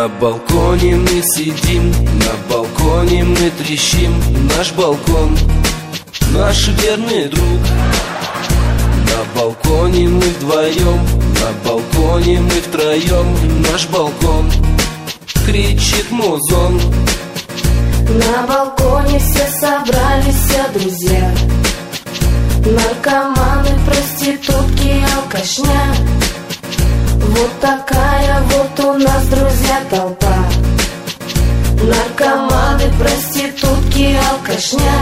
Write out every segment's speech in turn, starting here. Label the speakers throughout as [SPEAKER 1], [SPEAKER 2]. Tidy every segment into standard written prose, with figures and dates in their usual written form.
[SPEAKER 1] На балконе мы сидим, на балконе мы трещим. Наш балкон, наш верный друг. На балконе мы вдвоем, на балконе мы втроем. Наш балкон, кричит музон.
[SPEAKER 2] На балконе все собрались, друзья. Наркоманы, проститутки, алкашня. Вот такая вот у нас, друзья, толпа. Наркоманы, проститутки, алкашня.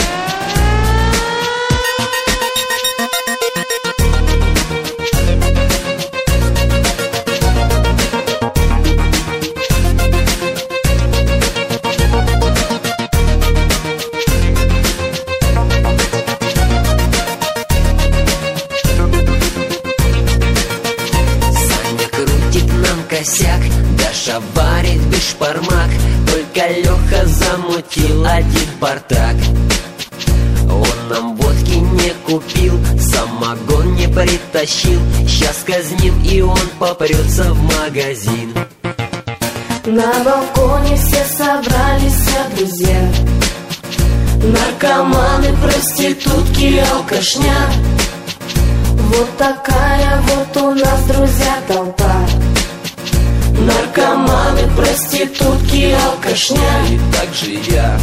[SPEAKER 3] Косяк, Даша варит бешбармак. Только Леха замутил один бардак. Он нам водки не купил, самогон не притащил. Сейчас казним, и он попрется в магазин.
[SPEAKER 2] На балконе все собрались, друзья. Наркоманы, проститутки, алкашня. Вот такая вот у нас, друзья, толпа. Наркоманы, проститутки, алкашня.
[SPEAKER 1] И так же я.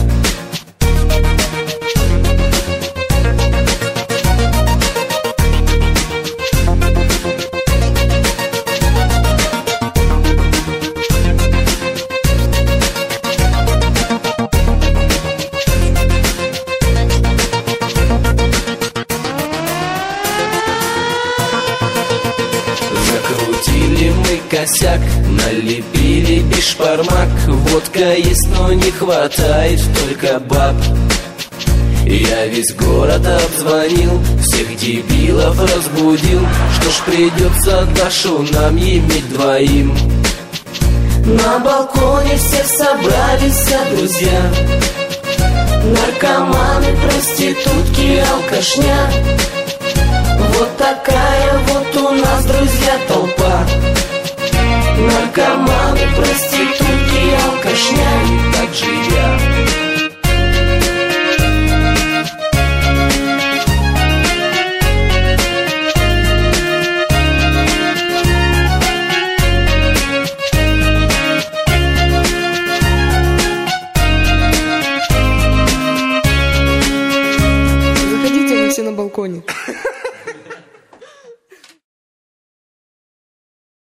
[SPEAKER 1] Закрутили мы косяк, налепили бешбармак. Водка есть, но не хватает только баб. Я весь город обзвонил, всех дебилов разбудил. Что ж, придется Дашу нам иметь двоим.
[SPEAKER 2] На балконе все собрались, друзья. Наркоманы, проститутки, алкашня. Вот такая вот у нас, друзья, толпа. Наркоманы, проститутки, алкашня.
[SPEAKER 1] И так же я.
[SPEAKER 4] Заходите, они все на балконе.